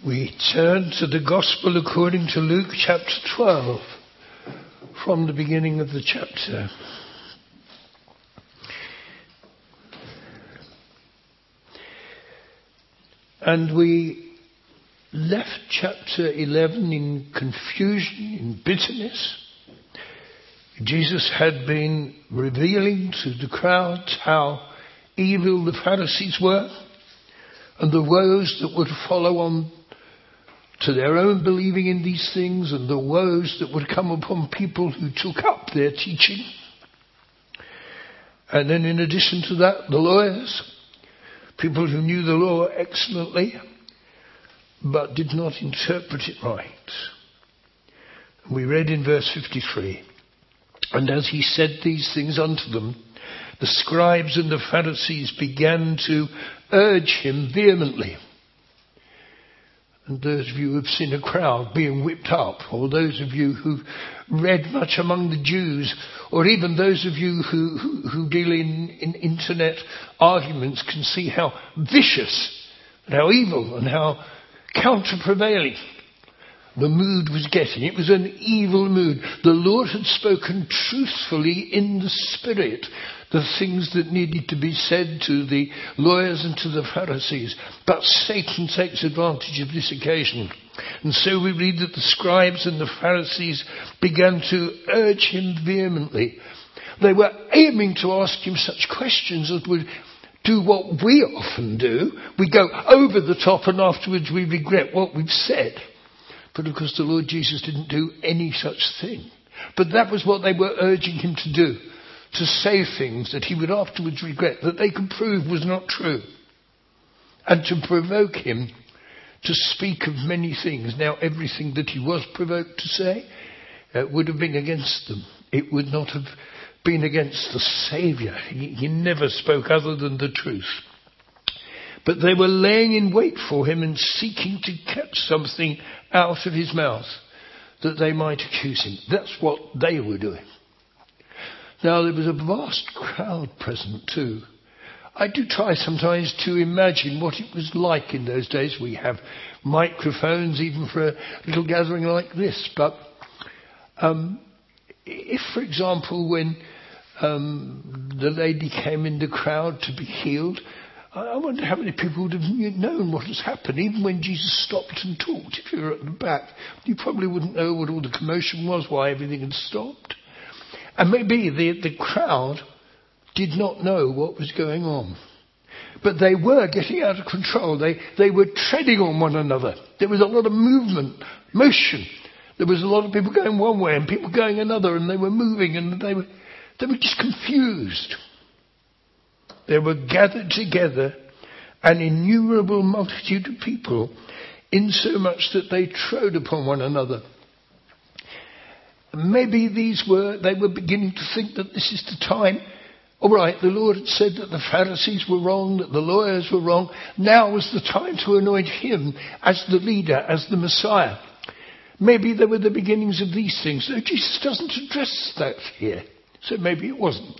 We turn to the Gospel according to Luke chapter 12, from the beginning of the chapter. And we left chapter 11 in confusion, in bitterness. Jesus had been revealing to the crowds how evil the Pharisees were and the woes that would follow on to their own believing in these things, and the woes that would come upon people who took up their teaching. And then in addition to that, the lawyers, people who knew the law excellently but did not interpret it right. We read in verse 53, "And as he said these things unto them, the scribes and the Pharisees began to urge him vehemently." And those of you who have seen a crowd being whipped up, or those of you who've read much among the Jews, or even those of you who deal in internet arguments, can see how vicious and how evil and how counter-prevailing the mood was getting. It was an evil mood. The Lord had spoken truthfully in the Spirit the things that needed to be said to the lawyers and to the Pharisees. But Satan takes advantage of this occasion. And so we read that the scribes and the Pharisees began to urge him vehemently. They were aiming to ask him such questions as would do what we often do. We go over the top and afterwards we regret what we've said. But of course the Lord Jesus didn't do any such thing. But that was what they were urging him to do. To say things that he would afterwards regret, that they could prove was not true. And to provoke him to speak of many things. Now everything that he was provoked to say would have been against them. It would not have been against the Saviour. He never spoke other than the truth. But they were laying in wait for him and seeking to catch something out of his mouth that they might accuse him. That's what they were doing. Now there was a vast crowd present too. I do try sometimes to imagine what it was like in those days. We have microphones even for a little gathering like this. But if, for example, when the lady came in the crowd to be healed, I wonder how many people would have known what has happened. Even when Jesus stopped and talked, if you were at the back, you probably wouldn't know what all the commotion was, why everything had stopped. And maybe the crowd did not know what was going on. But they were getting out of control. They were treading on one another. There was a lot of movement, motion. There was a lot of people going one way and people going another, and they were moving and they were just confused. There were gathered together an innumerable multitude of people, insomuch that they trode upon one another. Maybe they were beginning to think that this is the time. All right, the Lord had said that the Pharisees were wrong, that the lawyers were wrong. Now was the time to anoint him as the leader, as the Messiah. Maybe there were the beginnings of these things. No, Jesus doesn't address that here. So maybe it wasn't.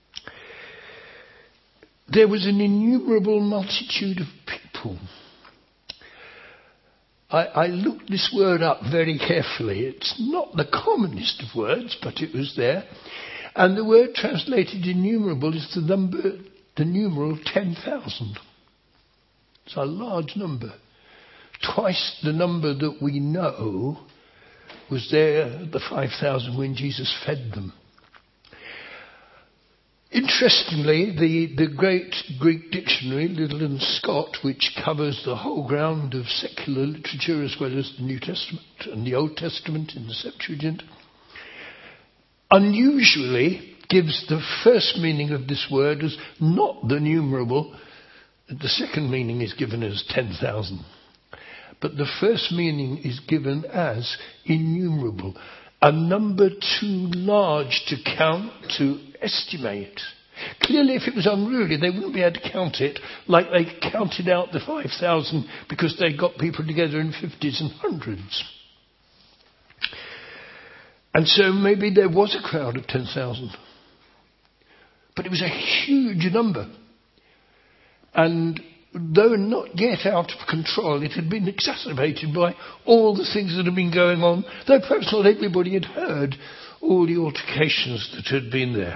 There was an innumerable multitude of people. I looked this word up very carefully. It's not the commonest of words, but it was there. And the word translated innumerable is the numeral 10,000. It's a large number. Twice the number that we know was there at the 5,000 when Jesus fed them. Interestingly, the great Greek dictionary, Liddell and Scott, which covers the whole ground of secular literature as well as the New Testament and the Old Testament in the Septuagint, unusually gives the first meaning of this word as not the numerable. The second meaning is given as 10,000. But the first meaning is given as innumerable. A number too large to count, to estimate. Clearly, if it was unruly, they wouldn't be able to count it like they counted out the 5,000 because they got people together in 50s and 100s. And so maybe there was a crowd of 10,000. But it was a huge number. And though not yet out of control, it had been exacerbated by all the things that had been going on, though perhaps not everybody had heard all the altercations that had been there.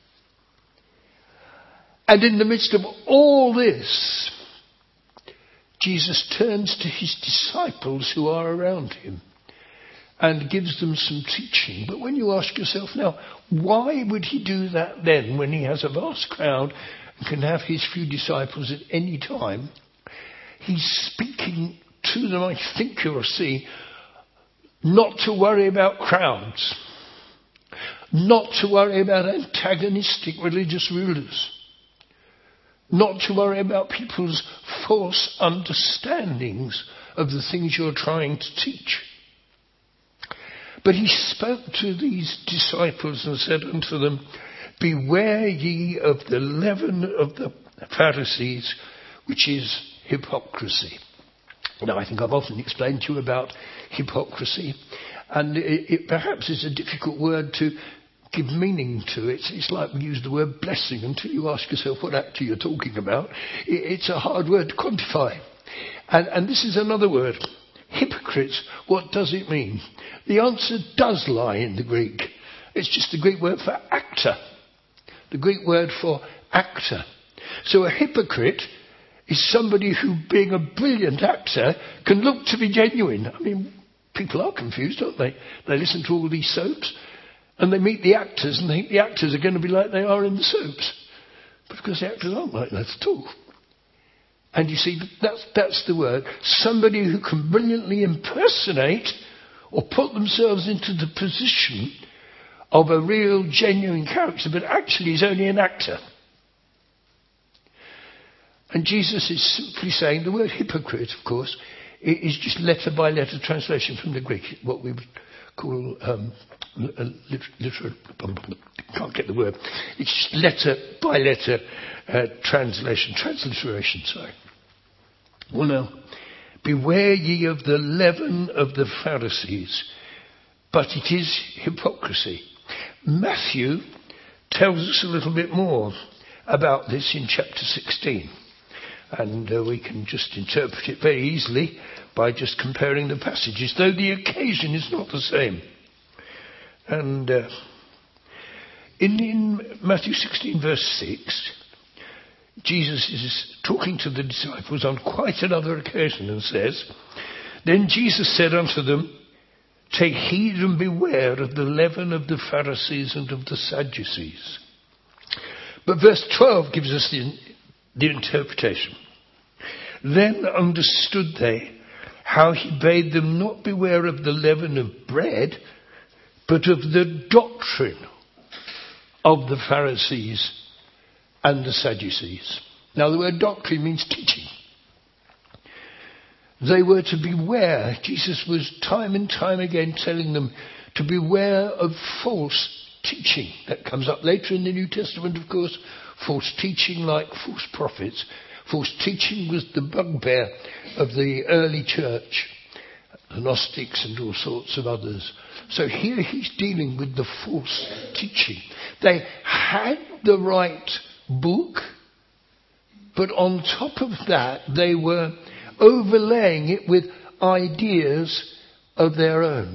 And in the midst of all this, Jesus turns to his disciples who are around him and gives them some teaching. But when you ask yourself now, why would he do that then when he has a vast crowd and can have his few disciples at any time? He's speaking to them, I think you'll see, not to worry about crowds, not to worry about antagonistic religious rulers, not to worry about people's false understandings of the things you're trying to teach. But he spoke to these disciples and said unto them, beware ye of the leaven of the Pharisees, which is hypocrisy. Now, I think I've often explained to you about hypocrisy, and it perhaps is a difficult word to give meaning to. It's like we use the word blessing until you ask yourself what actor you're talking about. It's a hard word to quantify. And this is another word. Hypocrites, what does it mean? The answer does lie in the Greek. It's just the Greek word for actor. The Greek word for actor. So a hypocrite is somebody who, being a brilliant actor, can look to be genuine. I mean, people are confused, aren't they? They listen to all these soaps and they meet the actors and think the actors are going to be like they are in the soaps. But of course the actors aren't like that at all. And you see, that's the word. Somebody who can brilliantly impersonate or put themselves into the position of a real, genuine character, but actually is only an actor. And Jesus is simply saying, the word hypocrite, of course, is just letter by letter translation from the Greek, what we would call can't get the word. It's just letter by letter transliteration, sorry. Well now, beware ye of the leaven of the Pharisees, but it is hypocrisy. Matthew tells us a little bit more about this in chapter 16. And we can just interpret it very easily by just comparing the passages, though the occasion is not the same. And in Matthew 16 verse 6, Jesus is talking to the disciples on quite another occasion and says, then Jesus said unto them, take heed and beware of the leaven of the Pharisees and of the Sadducees. But verse 12 gives us the interpretation. Then understood they how he bade them not beware of the leaven of bread, but of the doctrine of the Pharisees and the Sadducees. Now the word doctrine means teaching. They were to beware. Jesus was time and time again telling them to beware of false teaching. That comes up later in the New Testament, of course. False teaching like false prophets. False teaching was the bugbear of the early church, the Gnostics and all sorts of others. So here he's dealing with the false teaching. They had the right book, but on top of that they were overlaying it with ideas of their own.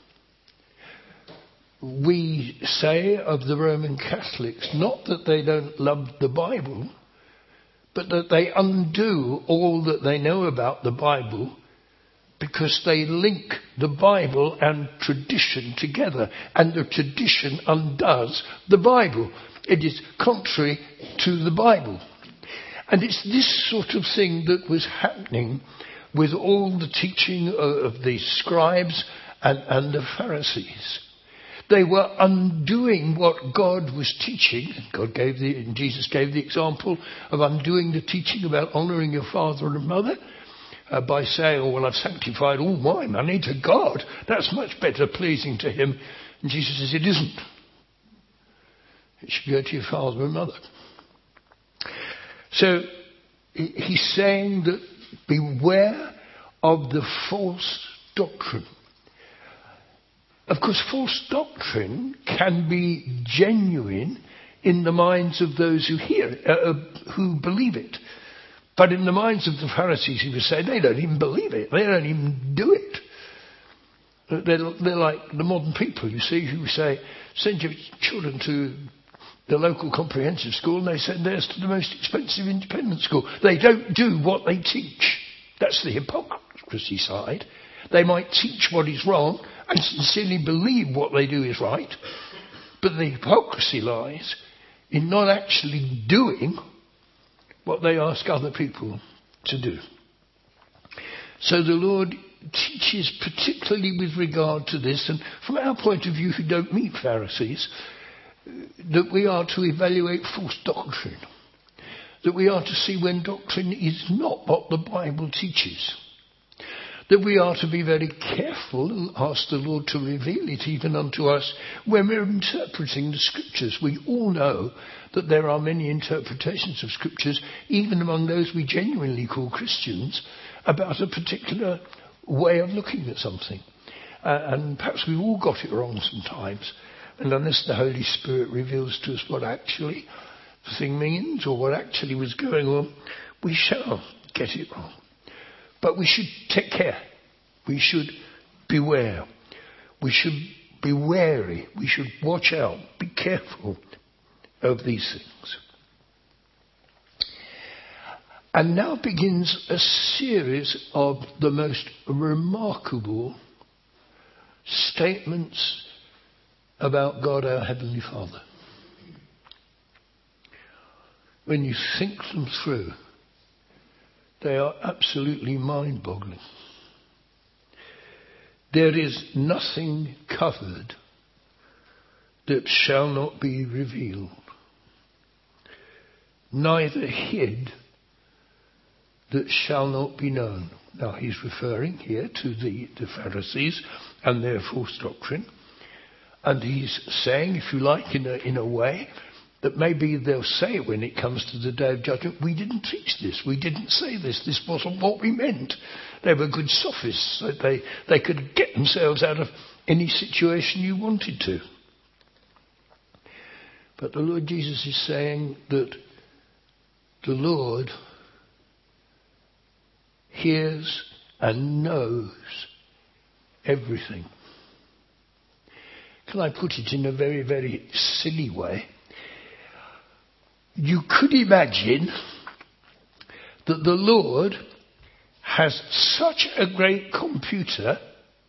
We say of the Roman Catholics, not that they don't love the Bible, but that they undo all that they know about the Bible because they link the Bible and tradition together, and the tradition undoes the Bible. It is contrary to the Bible. And it's this sort of thing that was happening with all the teaching of the scribes and the Pharisees. They were undoing what God was teaching. Jesus gave the example of undoing the teaching about honouring your father and mother by saying, oh, well, I've sanctified all my money to God. That's much better pleasing to him. And Jesus says, it isn't. It should go to your father and mother. So he's saying that beware of the false doctrine. Of course, false doctrine can be genuine in the minds of those who hear it, who believe it. But in the minds of the Pharisees, he was saying, they don't even believe it. They don't even do it. They're like the modern people, you see, who say, send your children to the local comprehensive school, and they send theirs to the most expensive independent school. They don't do what they teach. That's the hypocrisy side. They might teach what is wrong and sincerely believe what they do is right, but the hypocrisy lies in not actually doing what they ask other people to do. So the Lord teaches particularly with regard to this, and from our point of view who don't meet Pharisees, that we are to evaluate false doctrine, that we are to see when doctrine is not what the Bible teaches, that we are to be very careful and ask the Lord to reveal it even unto us when we're interpreting the Scriptures. We all know that there are many interpretations of Scriptures, even among those we genuinely call Christians, about a particular way of looking at something. And perhaps we've all got it wrong sometimes. And unless the Holy Spirit reveals to us what actually the thing means or what actually was going on, we shall get it wrong. But we should take care. We should beware. We should be wary. We should watch out. Be careful of these things. And now begins a series of the most remarkable statements about God our Heavenly Father. When you think them through, they are absolutely mind-boggling. There is nothing covered that shall not be revealed, neither hid that shall not be known. Now he's referring here to the Pharisees and their false doctrine. And he's saying, if you like, in a way, that maybe they'll say when it comes to the day of judgment, we didn't teach this, we didn't say this wasn't what we meant. They were good sophists. They could get themselves out of any situation you wanted to. But the Lord Jesus is saying that the Lord hears and knows everything. Can I put it in a very, very silly way? You could imagine that the Lord has such a great computer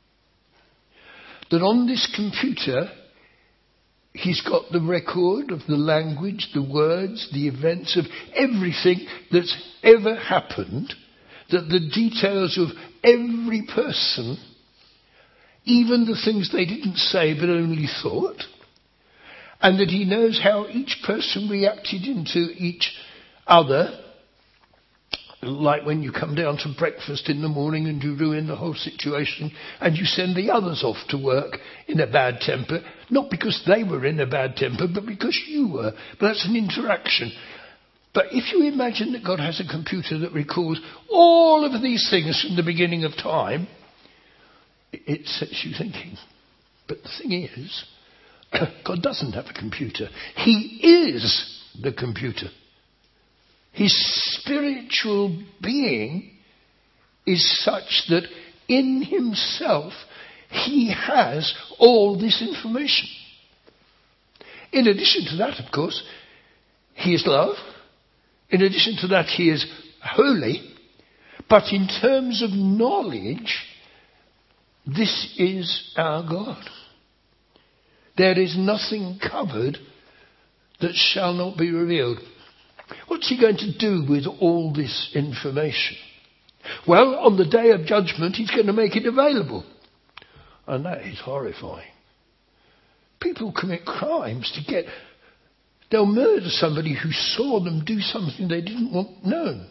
that on this computer he's got the record of the language, the words, the events of everything that's ever happened, that the details of every person, even the things they didn't say but only thought, and that he knows how each person reacted into each other, like when you come down to breakfast in the morning and you ruin the whole situation and you send the others off to work in a bad temper, not because they were in a bad temper, but because you were. But that's an interaction. But if you imagine that God has a computer that records all of these things from the beginning of time, it sets you thinking. But the thing is, God doesn't have a computer. He is the computer. His spiritual being is such that in himself he has all this information. In addition to that, of course, he is love. In addition to that, he is holy. But in terms of knowledge, this is our God. There is nothing covered that shall not be revealed. What's he going to do with all this information? Well, on the day of judgment, he's going to make it available. And that is horrifying. People commit crimes to get... They'll murder somebody who saw them do something they didn't want known.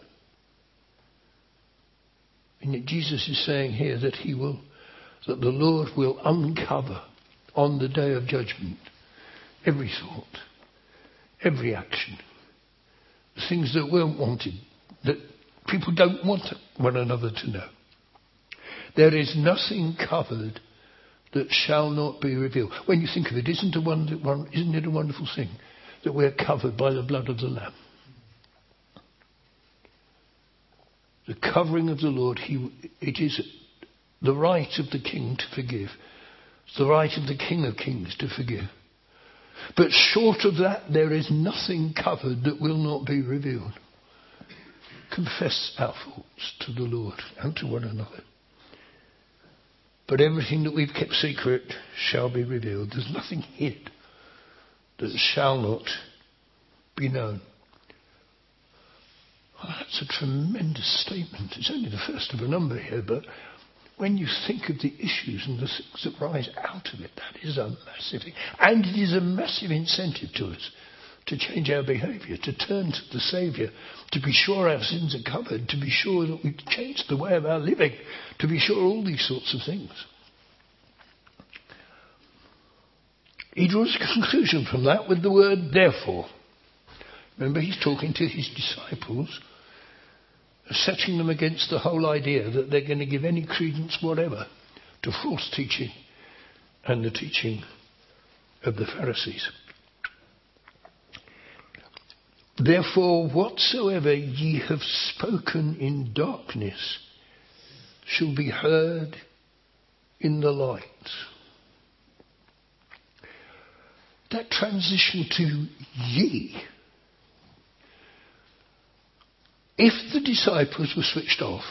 And yet Jesus is saying here that that the Lord will uncover on the day of judgment every thought, every action, the things that weren't wanted, that people don't want one another to know. There is nothing covered that shall not be revealed. When you think of it, isn't it a wonderful thing that we're covered by the blood of the Lamb? the covering of the Lord, it is the right of the King to forgive. It's the right of the King of Kings to forgive. But short of that, there is nothing covered that will not be revealed. Confess our faults to the Lord and to one another. But everything that we've kept secret shall be revealed. There's nothing hid that shall not be known. Well, that's a tremendous statement. It's only the first of a number here, but when you think of the issues and the things that rise out of it, that is a massive thing. And it is a massive incentive to us to change our behaviour, to turn to the Saviour, to be sure our sins are covered, to be sure that we've changed the way of our living, to be sure all these sorts of things. He draws a conclusion from that with the word therefore. Remember, he's talking to his disciples, setting them against the whole idea that they're going to give any credence whatever to false teaching and the teaching of the Pharisees. Therefore, whatsoever ye have spoken in darkness shall be heard in the light. That transition to ye. If the disciples were switched off,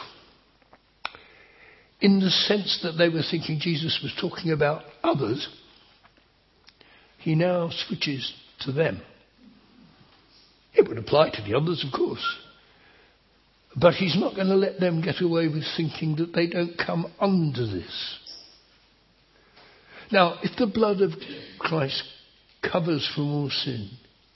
in the sense that they were thinking Jesus was talking about others, he now switches to them. It would apply to the others, of course. But he's not going to let them get away with thinking that they don't come under this. Now, if the blood of Christ covers from all sin,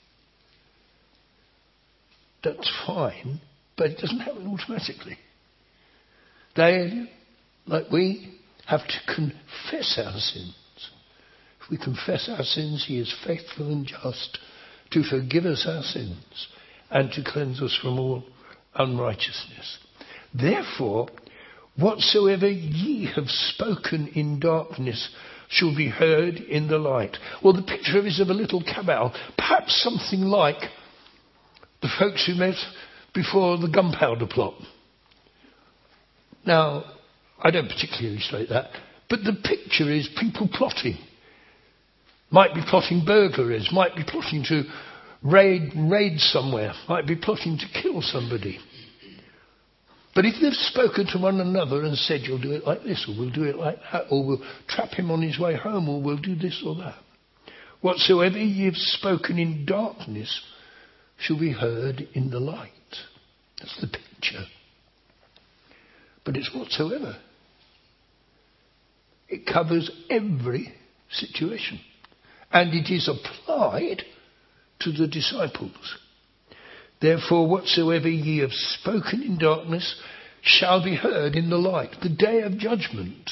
that's fine. But it doesn't happen automatically. They, like we, have to confess our sins. If we confess our sins, he is faithful and just to forgive us our sins and to cleanse us from all unrighteousness. Therefore, whatsoever ye have spoken in darkness shall be heard in the light. Well, the picture is of a little cabal, perhaps something like the folks who met before the gunpowder plot. Now, I don't particularly illustrate that, but the picture is people plotting. Might be plotting burglaries, might be plotting to raid somewhere, might be plotting to kill somebody. But if they've spoken to one another and said, you'll do it like this, or we'll do it like that, or we'll trap him on his way home, or we'll do this or that. Whatsoever ye have spoken in darkness shall be heard in the light. That's the picture. But it's whatsoever. It covers every situation. And it is applied to the disciples. Therefore, whatsoever ye have spoken in darkness shall be heard in the light. The day of judgment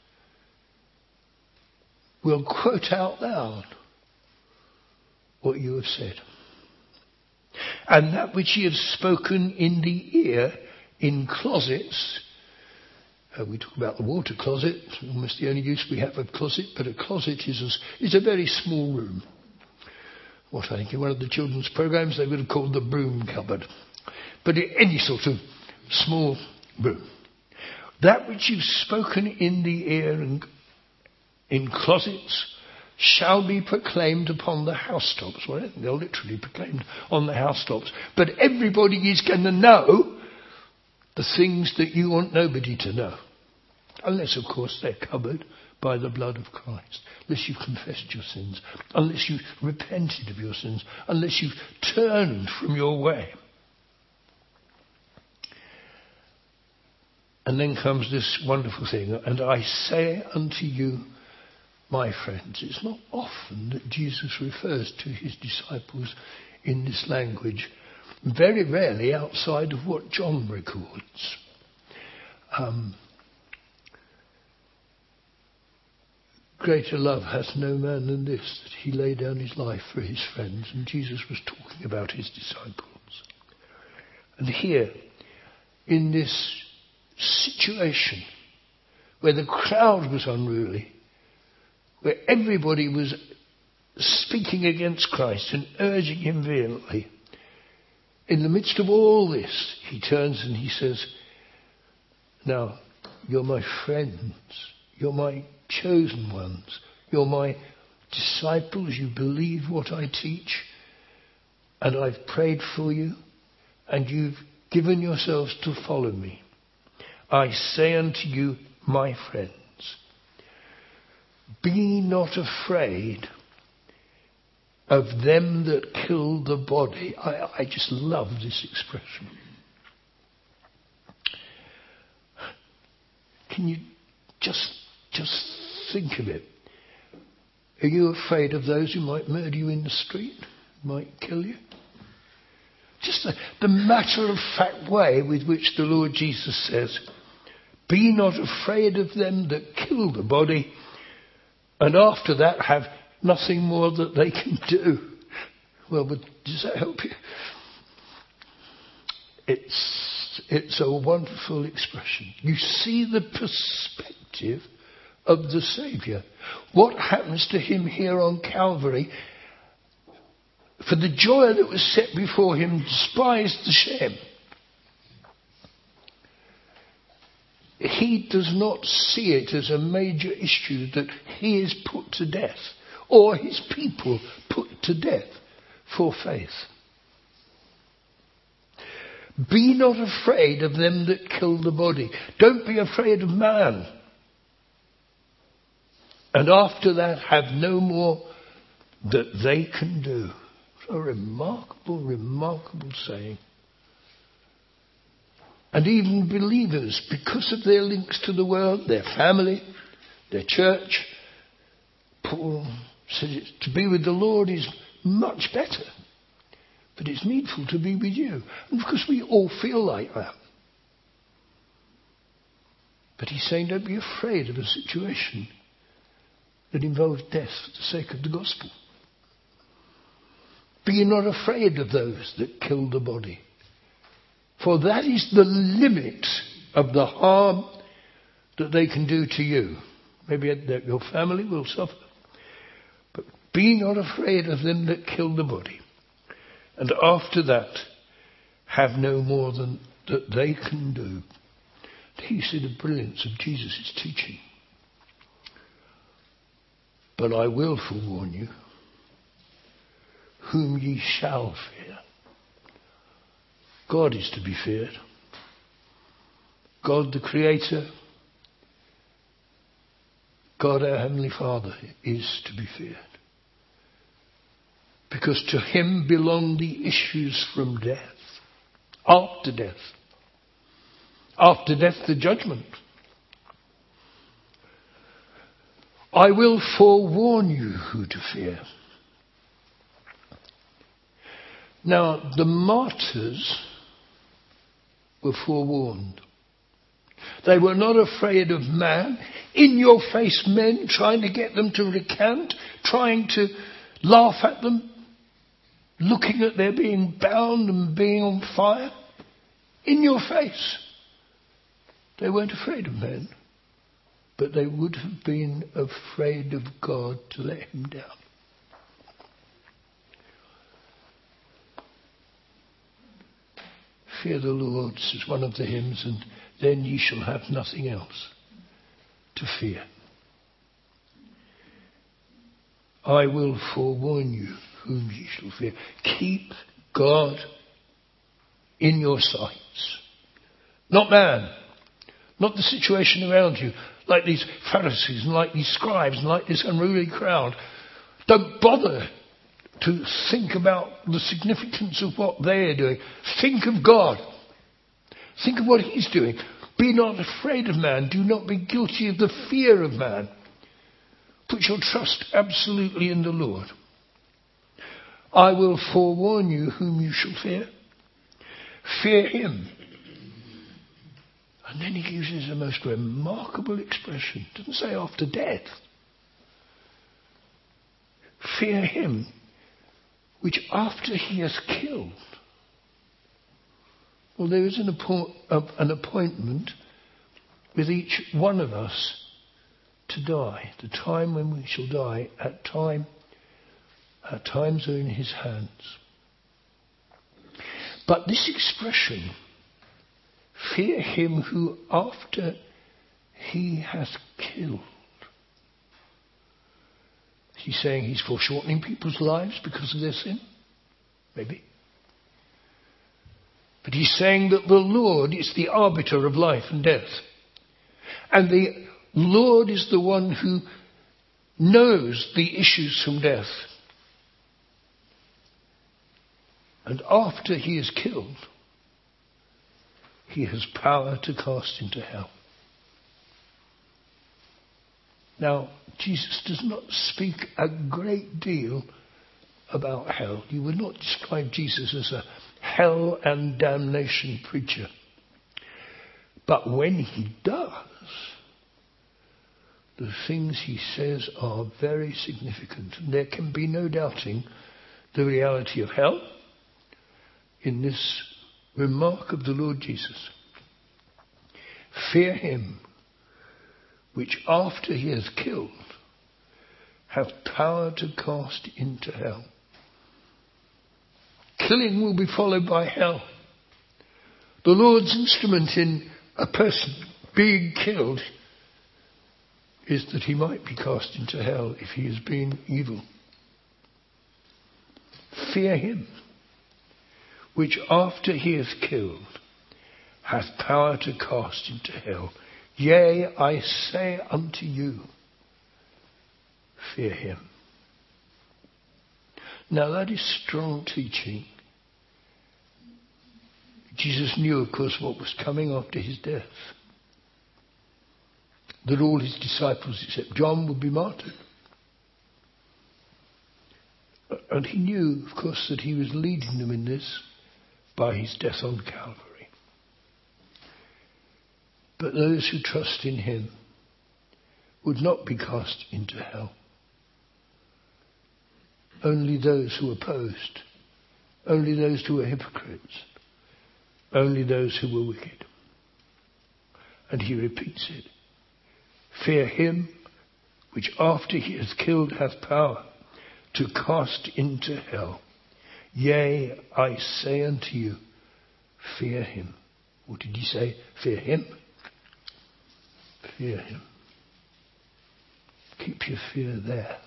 will quote out loud what you have said. And that which ye have spoken in the ear, in closets, we talk about the water closet, almost the only use we have of closet, but a closet is a very small room. What I think in one of the children's programs they would have called the broom cupboard. But any sort of small room. That which you've spoken in the ear and in closets shall be proclaimed upon the housetops. Well, I think they're literally proclaimed on the housetops. But everybody is going to know the things that you want nobody to know. Unless, of course, they're covered by the blood of Christ. Unless you've confessed your sins. Unless you've repented of your sins. Unless you've turned from your way. And then comes this wonderful thing. And I say unto you, my friends, it's not often that Jesus refers to his disciples in this language. Very rarely outside of what John records. Greater love hath no man than this, that he lay down his life for his friends. And Jesus was talking about his disciples. And here, in this situation where the crowd was unruly, where everybody was speaking against Christ and urging him vehemently, in the midst of all this, he turns and he says, Now, you're my friends. You're my chosen ones. You're my disciples. You believe what I teach. And I've prayed for you. And you've given yourselves to follow me. I say unto you, my friends, be not afraid of them that kill the body. I just love this expression. Can you just think of it? Are you afraid of those who might murder you in the street, might kill you? Just the matter-of-fact way with which the Lord Jesus says, be not afraid of them that kill the body, and after that have nothing more that they can do. Well, but does that help you? It's a wonderful expression. You see the perspective of the Saviour. What happens to him here on Calvary? For the joy that was set before him, despised the shame. He does not see it as a major issue that he is put to death, or his people put to death for faith. Be not afraid of them that kill the body. Don't be afraid of man. And after that, have no more that they can do. A remarkable, remarkable saying. And even believers, because of their links to the world, their family, their church, Paul says to be with the Lord is much better. But it's needful to be with you. And of course we all feel like that. But he's saying don't be afraid of a situation that involves death for the sake of the gospel. Be not afraid of those that kill the body. For that is the limit of the harm that they can do to you. Maybe that your family will suffer. But be not afraid of them that kill the body. And after that, have no more than that they can do. Do you see the brilliance of Jesus' teaching? But I will forewarn you, whom ye shall fear. God is to be feared. God the Creator, God our Heavenly Father is to be feared. Because to him belong the issues from death. After death. After death, the judgment. I will forewarn you who to fear. Now, the martyrs were forewarned. They were not afraid of man, in-your-face men trying to get them to recant, trying to laugh at them, looking at their being bound and being on fire. In your face. They weren't afraid of men, but they would have been afraid of God to let him down. Fear the Lord, says one of the hymns, and then ye shall have nothing else to fear. I will forewarn you whom ye shall fear. Keep God in your sights. Not man. Not the situation around you. Like these Pharisees and like these scribes and like this unruly crowd. Don't bother to think about the significance of what they are doing. Think of God. Think of what he's doing. Be not afraid of man. Do not be guilty of the fear of man. Put your trust absolutely in the Lord. I will forewarn you whom you shall fear. Fear him. And then he uses the most remarkable expression. It doesn't say after death. Fear him, which after he has killed. Well, there is an appointment with each one of us to die. The time when we shall die, our times are in his hands. But this expression, Fear him who after he has killed. He's saying he's foreshortening people's lives because of their sin? Maybe. But he's saying that the Lord is the arbiter of life and death. And the Lord is the one who knows the issues from death. And after he is killed, he has power to cast into hell. Now, Jesus does not speak a great deal about hell. You would not describe Jesus as a hell and damnation preacher. But when he does, the things he says are very significant. And there can be no doubting the reality of hell in this remark of the Lord Jesus. Fear him which after he has killed have power to cast into hell. Killing will be followed by hell. The Lord's instrument in a person being killed is that he might be cast into hell if he has been evil. Fear him which after he is killed hath power to cast into hell. Yea, I say unto you, fear him. Now that is strong teaching. Jesus knew, of course, what was coming after his death. That all his disciples, except John, would be martyred. And he knew, of course, that he was leading them in this by his death on Calvary. But those who trust in him would not be cast into hell. Only those who opposed, only those who were hypocrites, only those who were wicked. And he repeats it. Fear him which after he has killed hath power to cast into hell. Yea, I say unto you, fear him. What did he say? Fear him. Fear him. Keep your fear there.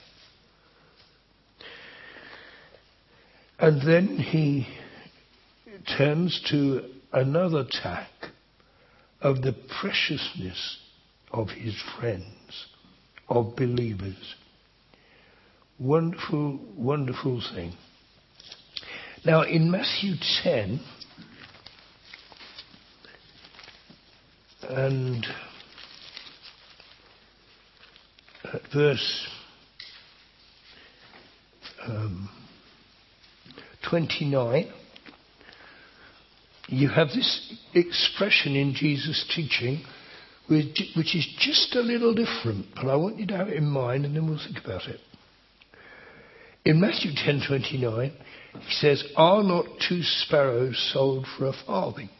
And then he turns to another tack of the preciousness of his friends, of believers. Wonderful, wonderful thing. Now in Matthew 10 and at verse 29, you have this expression in Jesus' teaching which is just a little different, but I want you to have it in mind and then we'll think about it. In Matthew 10:29, he says, are not 2 sparrows sold for a farthing?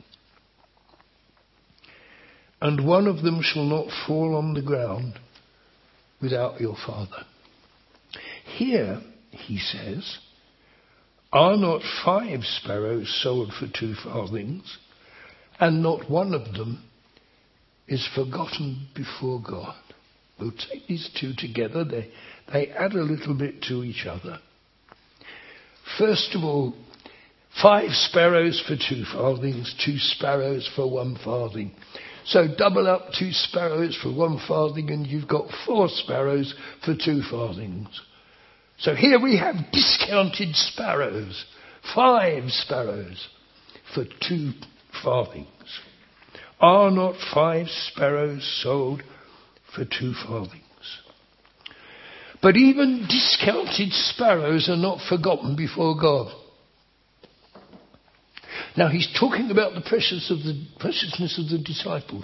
And one of them shall not fall on the ground without your Father. Here, he says, are not 5 sparrows sold for 2 farthings, and not one of them is forgotten before God? We'll take these two together. They add a little bit to each other. First of all, 5 sparrows for 2 farthings, 2 sparrows for 1 farthing. So double up 2 sparrows for 1 farthing and you've got 4 sparrows for 2 farthings. So here we have discounted sparrows. 5 sparrows for 2 farthings. Are not 5 sparrows sold for 2 farthings? But even discounted sparrows are not forgotten before God. Now he's talking about the preciousness of the disciples.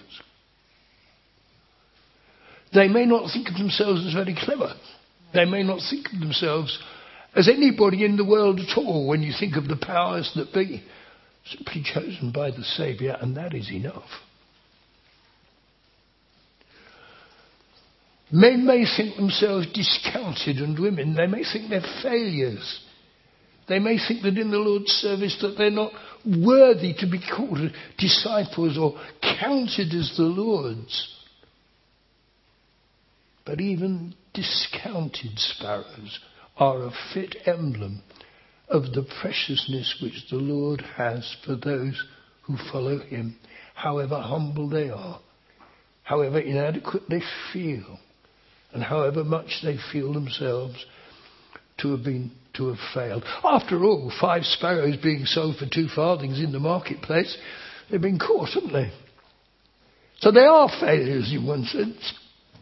They may not think of themselves as very clever. They may not think of themselves as anybody in the world at all when you think of the powers that be. Simply chosen by the Saviour, and that is enough. Men may think themselves discounted, and women, they may think they're failures. They may think that in the Lord's service that they're not worthy to be called disciples or counted as the Lord's. But even discounted sparrows are a fit emblem of the preciousness which the Lord has for those who follow him, however humble they are, however inadequate they feel, and however much they feel themselves to have failed. After all, 5 sparrows being sold for 2 farthings in the marketplace, they've been caught, haven't they? So they are failures in one sense.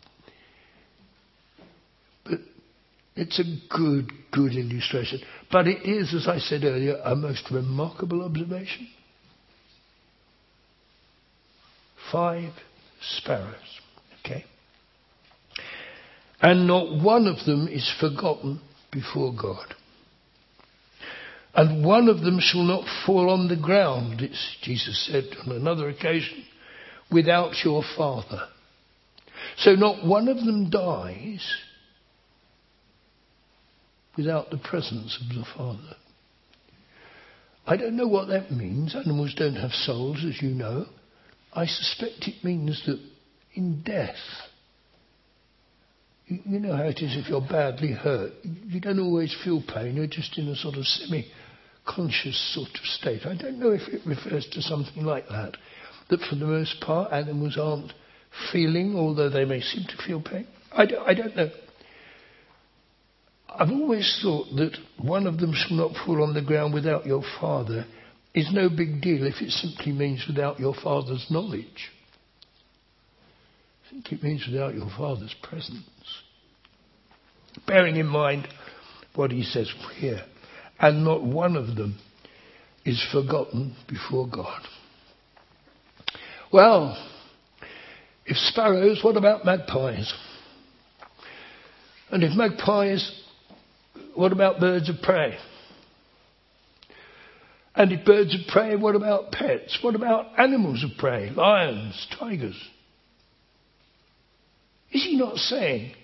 But it's a good illustration. But it is, as I said earlier, a most remarkable observation. 5 sparrows, okay? And not one of them is forgotten before God. And one of them shall not fall on the ground, it's Jesus said on another occasion, without your Father. So not one of them dies without the presence of the Father. I don't know what that means. Animals don't have souls, as you know. I suspect it means that in death, you know how it is if you're badly hurt. You don't always feel pain. You're just in a sort of semi-conscious sort of state. I don't know if it refers to something like that. That for the most part, animals aren't feeling, although they may seem to feel pain. I don't know. I've always thought that one of them shall not fall on the ground without your Father is no big deal if it simply means without your Father's knowledge. I think it means without your Father's presence. Bearing in mind what he says here, and not one of them is forgotten before God. Well, if sparrows, what about magpies? And if magpies, what about birds of prey? And if birds of prey, what about pets? What about animals of prey? Lions, tigers? Is he not saying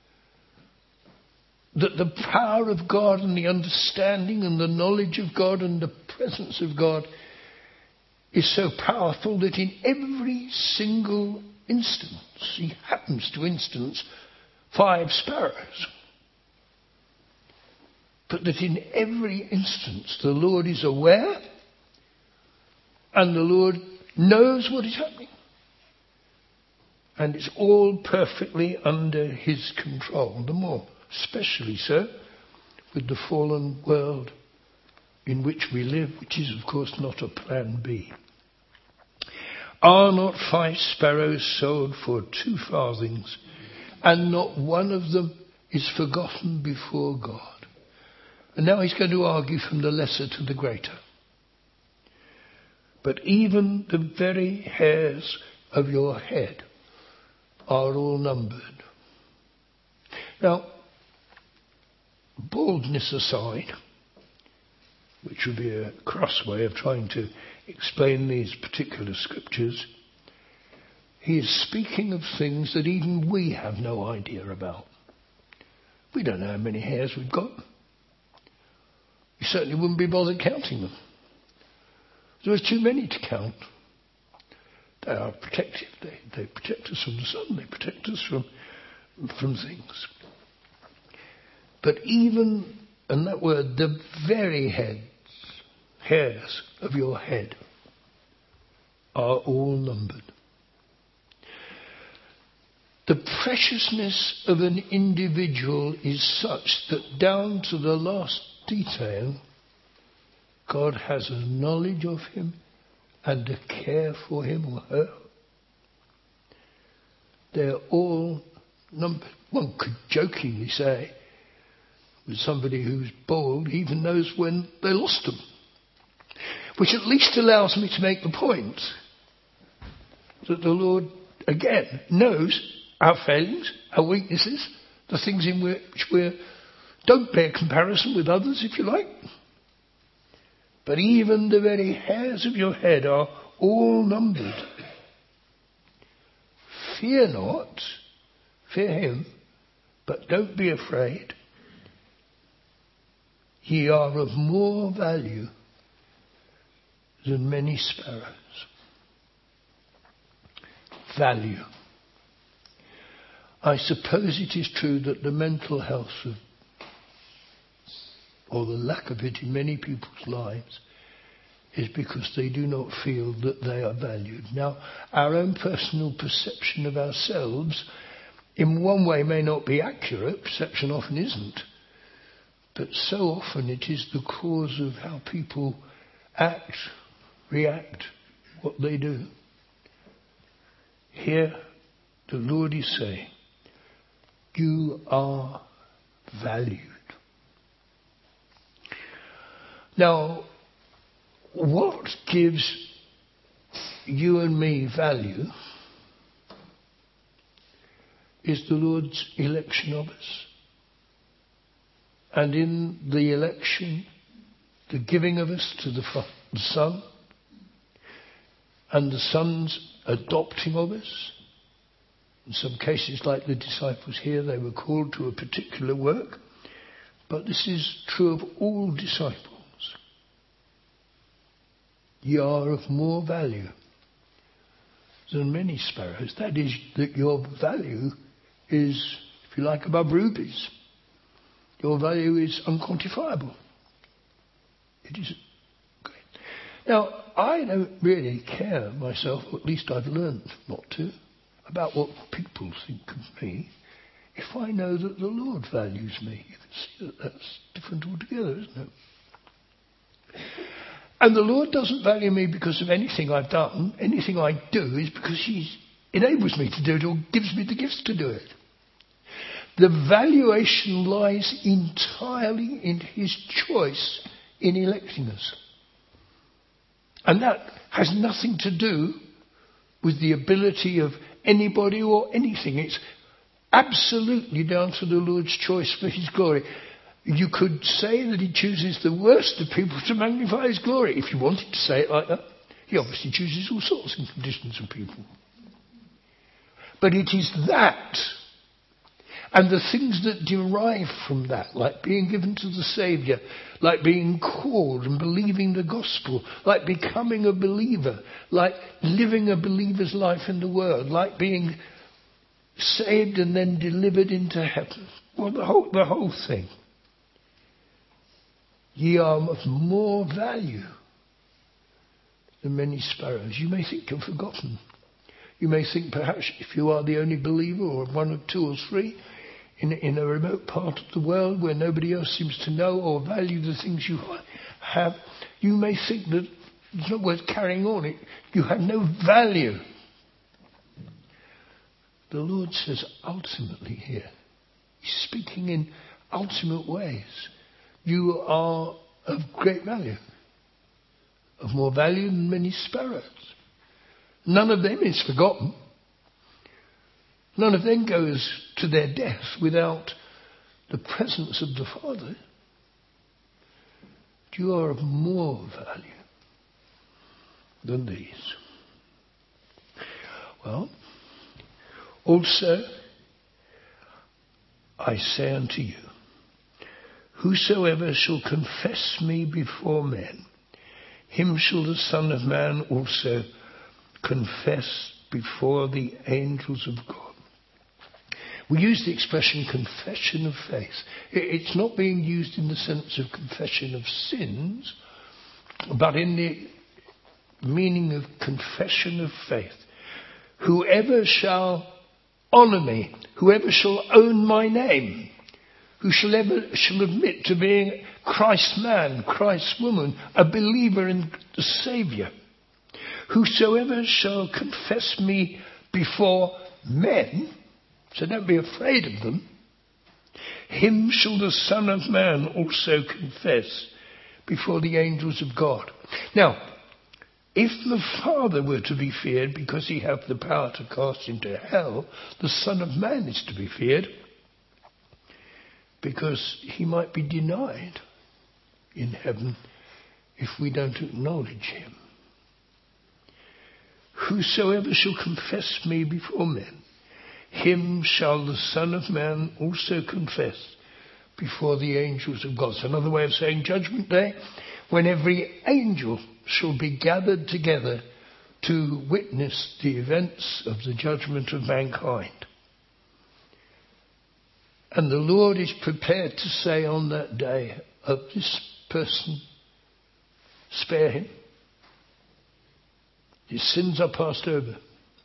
that the power of God and the understanding and the knowledge of God and the presence of God is so powerful that in every single instance, he happens to instance 5 sparrows, but that in every instance the Lord is aware and the Lord knows what is happening. And it's all perfectly under his control. The more especially so with the fallen world in which we live, which is of course not a plan B. Are not 5 sparrows sold for 2 farthings, and not one of them is forgotten before God? And now he's going to argue from the lesser to the greater. But even the very hairs of your head are all numbered. Now, baldness aside, which would be a cross way of trying to explain these particular scriptures, he is speaking of things that even we have no idea about. We don't know how many hairs we've got. We certainly wouldn't be bothered counting them. There are too many to count. They are protective. They protect us from the sun. They protect us from things. But even, and that word, the very hairs of your head are all numbered. The preciousness of an individual is such that down to the last detail, God has a knowledge of him and a care for him or her. They're all numbered. One could jokingly say, with somebody who's bald, he even knows when they lost them. Which at least allows me to make the point that the Lord, again, knows our failings, our weaknesses, the things in which we don't bear comparison with others, if you like. But even the very hairs of your head are all numbered. Fear not, fear him, but don't be afraid. Ye are of more value than many sparrows. Value. I suppose it is true that the mental health of, or the lack of it in many people's lives, is because they do not feel that they are valued. Now, our own personal perception of ourselves in one way may not be accurate, perception often isn't, but so often it is the cause of how people act, react, what they do. Here, the Lord is saying, you are valued. Now, what gives you and me value is the Lord's election of us. And in the election, the giving of us to the Son, and the Son's adopting of us. In some cases, like the disciples here, they were called to a particular work. But this is true of all disciples. Ye are of more value than many sparrows. That is, that your value is, if you like, above rubies. Your value is unquantifiable. It is great. Now, I don't really care myself, or at least I've learned not to, about what people think of me, if I know that the Lord values me. You can see that that's different altogether, isn't it? And the Lord doesn't value me because of anything I've done. Anything I do is because He enables me to do it or gives me the gifts to do it. The valuation lies entirely in His choice in electing us. And that has nothing to do with the ability of anybody or anything. It's absolutely down to the Lord's choice for His glory. You could say that He chooses the worst of people to magnify His glory. If you wanted to say it like that, He obviously chooses all sorts and conditions of people. But it is that, and the things that derive from that, like being given to the Saviour, like being called and believing the gospel, like becoming a believer, like living a believer's life in the world, like being saved and then delivered into heaven. Well, the whole thing. Ye are of more value than many sparrows. You may think you're forgotten. You may think perhaps if you are the only believer or one of two or three in a remote part of the world where nobody else seems to know or value the things you have, you may think that it's not worth carrying on. You have no value. The Lord says ultimately here, He's speaking in ultimate ways. You are of great value, of more value than many sparrows. None of them is forgotten. None of them goes to their death without the presence of the Father. You are of more value than these. Well, also, I say unto you, whosoever shall confess me before men, him shall the Son of Man also confess before the angels of God. We use the expression confession of faith. It's not being used in the sense of confession of sins, but in the meaning of confession of faith. Whoever shall honour me, whoever shall own my name, whosoever shall admit to being Christ's man, Christ's woman, a believer in the Saviour, whosoever shall confess me before men, so don't be afraid of them, him shall the Son of Man also confess before the angels of God. Now, if the Father were to be feared because He hath the power to cast into hell, the Son of Man is to be feared because He might be denied in heaven if we don't acknowledge Him. Whosoever shall confess me before men, him shall the Son of Man also confess before the angels of God. So another way of saying Judgment Day, when every angel shall be gathered together to witness the events of the judgment of mankind. And the Lord is prepared to say on that day of this person, spare him. His sins are passed over.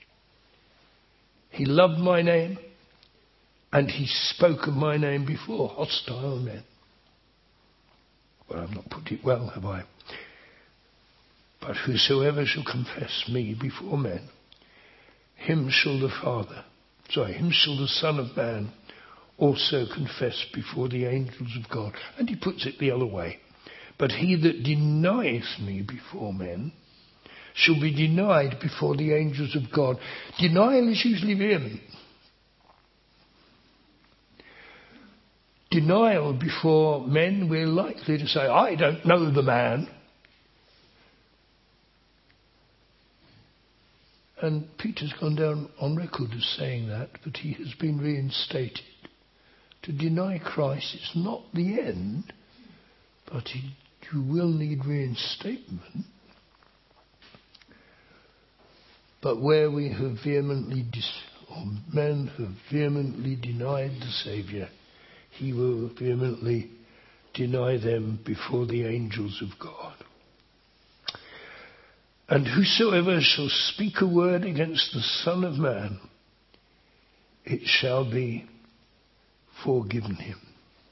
He loved my name, and he spoke of my name before hostile men. Well, I've not put it well, have I? But whosoever shall confess me before men, him shall the Son of Man also confess before the angels of God. And he puts it the other way. But he that denies me before men shall be denied before the angels of God. Denial is usually vehement. Denial before men, we're likely to say, I don't know the man. And Peter's gone down on record as saying that, but he has been reinstated. To deny Christ is not the end, but you will need reinstatement. But where we have men have vehemently denied the Saviour, he will vehemently deny them before the angels of God. And whosoever shall speak a word against the Son of Man, it shall be forgiven him.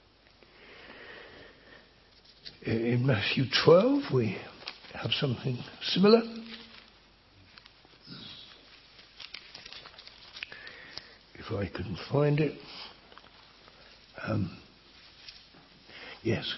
In Matthew 12 we have something similar. If I can find it. Yes.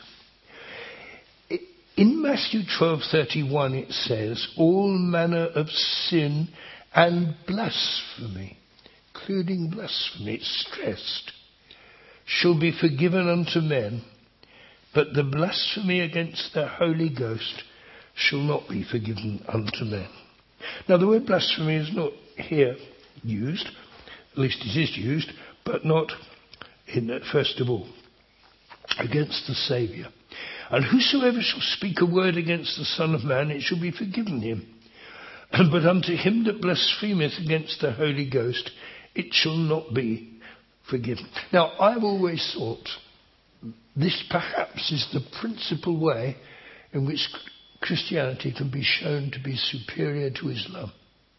In Matthew 12:31 it says, all manner of sin and blasphemy, including blasphemy, it's stressed, shall be forgiven unto men, but the blasphemy against the Holy Ghost shall not be forgiven unto men. Now the word blasphemy is not here used, at least it is used, but not first of all, against the Saviour. And whosoever shall speak a word against the Son of Man, it shall be forgiven him. But unto him that blasphemeth against the Holy Ghost, it shall not be forgiven. Now, I've always thought this perhaps is the principal way in which Christianity can be shown to be superior to Islam.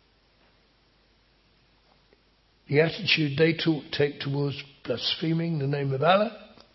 The attitude they take towards blaspheming the name of Allah,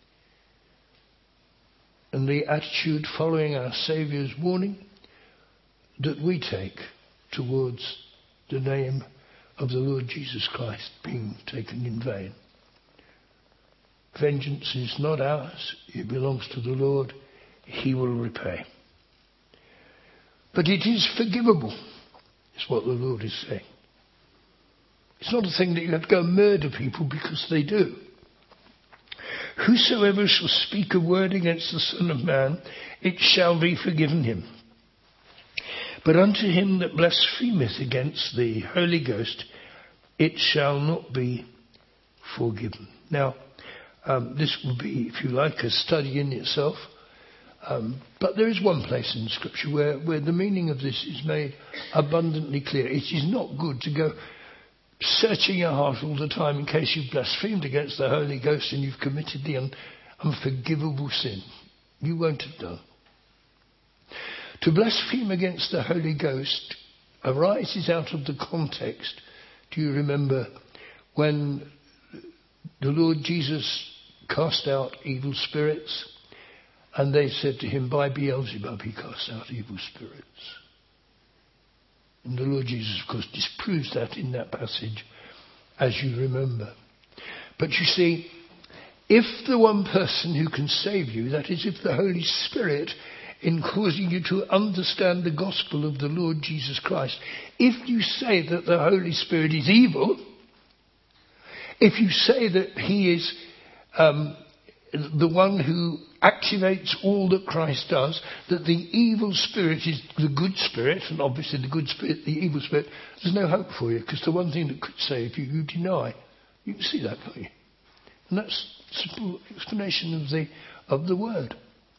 and the attitude following our Saviour's warning that we take towards the name of the Lord Jesus Christ being taken in vain. Vengeance is not ours, it belongs to the Lord, he will repay. But it is forgivable, is what the Lord is saying. It's not a thing that you have to go murder people because they do. Whosoever shall speak a word against the Son of Man, it shall be forgiven him. But unto him that blasphemeth against the Holy Ghost, it shall not be forgiven. Now, this will be, if you like, a study in itself. But there is one place in Scripture where the meaning of this is made abundantly clear. It is not good to go searching your heart all the time in case you've blasphemed against the Holy Ghost and you've committed the unforgivable sin. You won't have done. To blaspheme against the Holy Ghost arises out of the context. Do you remember when the Lord Jesus cast out evil spirits and they said to him, by Beelzebub he cast out evil spirits? And the Lord Jesus, of course, disproves that in that passage, as you remember. But you see, if the one person who can save you, that is, if the Holy Spirit, in causing you to understand the gospel of the Lord Jesus Christ, if you say that the Holy Spirit is evil, if you say that he is the one who activates all that Christ does, that the evil spirit is the good spirit, and obviously the good spirit, the evil spirit, there's no hope for you, because the one thing that could save you, you deny. You can see that, can't you? And that's a simple explanation of the word.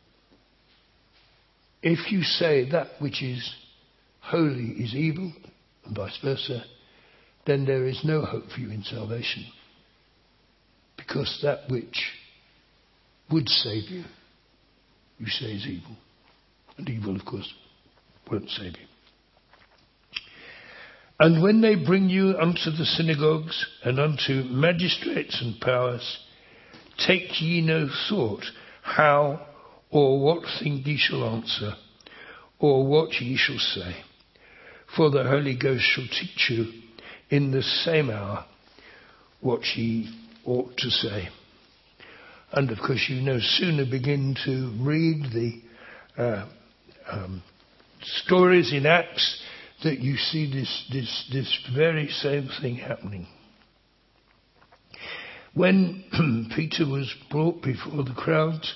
If you say that which is holy is evil, and vice versa, then there is no hope for you in salvation. Because that which would save you, you say is evil. And evil, of course, won't save you. And when they bring you unto the synagogues and unto magistrates and powers, take ye no thought how or what thing ye shall answer, or what ye shall say. For the Holy Ghost shall teach you in the same hour what ye ought to say. And of course you no sooner begin to read the stories in Acts that you see this very same thing happening. When Peter was brought before the crowds,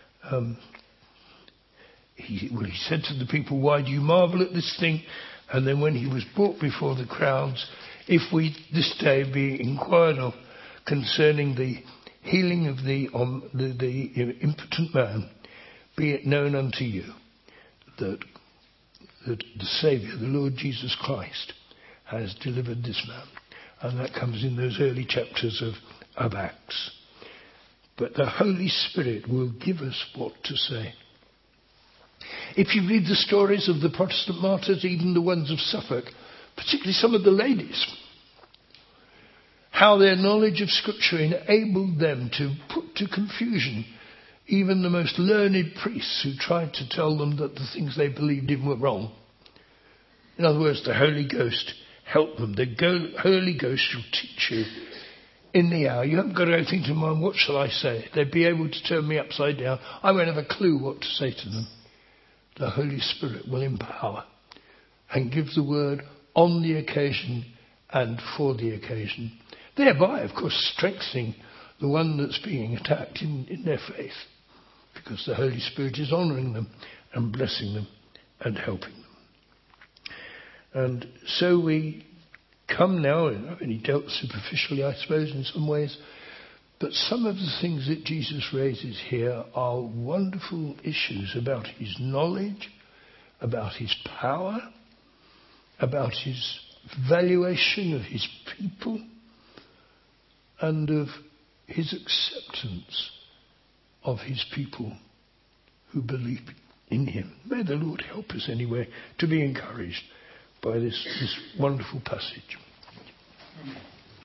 he said to the people, "Why do you marvel at this thing?" And then when he was brought before the crowds, "If we this day be inquired of concerning the healing of the impotent man, be it known unto you that the Saviour, the Lord Jesus Christ, has delivered this man." And that comes in those early chapters of Acts. But the Holy Spirit will give us what to say. If you read the stories of the Protestant martyrs, even the ones of Suffolk, particularly some of the ladies, how their knowledge of Scripture enabled them to put to confusion even the most learned priests who tried to tell them that the things they believed in were wrong. In other words, the Holy Ghost helped them. The Holy Ghost shall teach you in the hour. You haven't got to go think to mind, what shall I say? They'd be able to turn me upside down. I won't have a clue what to say to them. The Holy Spirit will empower and give the word on the occasion and for the occasion. Thereby, of course, strengthening the one that's being attacked in their faith. Because the Holy Spirit is honouring them and blessing them and helping them. And so we come now, and I've only dealt superficially, I suppose, in some ways, but some of the things that Jesus raises here are wonderful issues about his knowledge, about his power, about his valuation of his people, and of his acceptance of his people who believe in him. May the Lord help us anyway to be encouraged by this wonderful passage.